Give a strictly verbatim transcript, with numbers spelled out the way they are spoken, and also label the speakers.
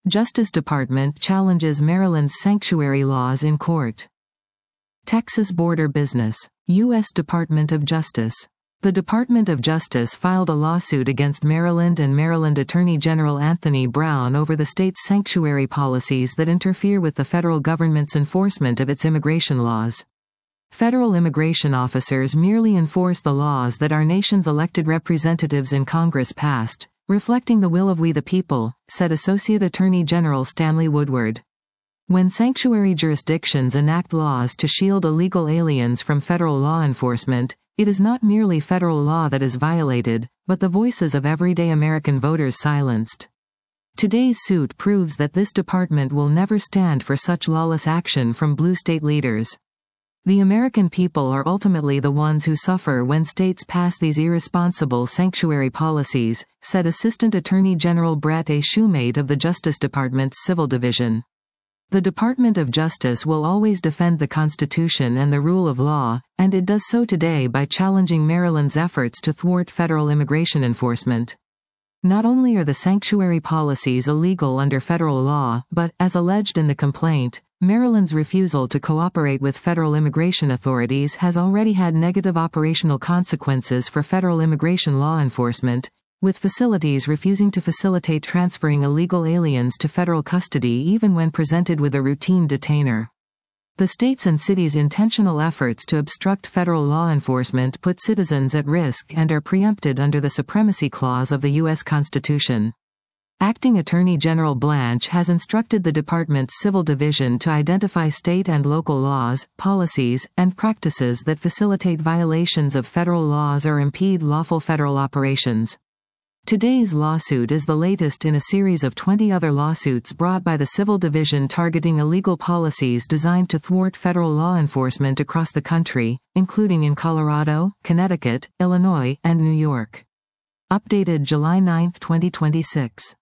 Speaker 1: Justice Department challenges Maryland's sanctuary laws in court. Texas border business. U S Department of Justice. The Department of Justice filed a lawsuit against Maryland and Maryland Attorney General Anthony Brown over the state's sanctuary policies that interfere with the federal government's enforcement of its immigration laws. Federal immigration officers merely enforce the laws that our nation's elected representatives in Congress passed, reflecting the will of we the people, said Associate Attorney General Stanley Woodward. When sanctuary jurisdictions enact laws to shield illegal aliens from federal law enforcement, it is not merely federal law that is violated, but the voices of everyday American voters silenced. Today's suit proves that this department will never stand for such lawless action from blue state leaders. The American people are ultimately the ones who suffer when states pass these irresponsible sanctuary policies, said Assistant Attorney General Brett A. Shumate of the Justice Department's Civil Division. The Department of Justice will always defend the Constitution and the rule of law, and it does so today by challenging Maryland's efforts to thwart federal immigration enforcement. Not only are the sanctuary policies illegal under federal law, but, as alleged in the complaint, Maryland's refusal to cooperate with federal immigration authorities has already had negative operational consequences for federal immigration law enforcement, with facilities refusing to facilitate transferring illegal aliens to federal custody even when presented with a routine detainer. The states' and cities' intentional efforts to obstruct federal law enforcement put citizens at risk and are preempted under the Supremacy Clause of the U S Constitution. Acting Attorney General Blanche has instructed the department's Civil Division to identify state and local laws, policies, and practices that facilitate violations of federal laws or impede lawful federal operations. Today's lawsuit is the latest in a series of twenty other lawsuits brought by the Civil Division targeting illegal policies designed to thwart federal law enforcement across the country, including in Colorado, Connecticut, Illinois, and New York. Updated July ninth, twenty twenty-six.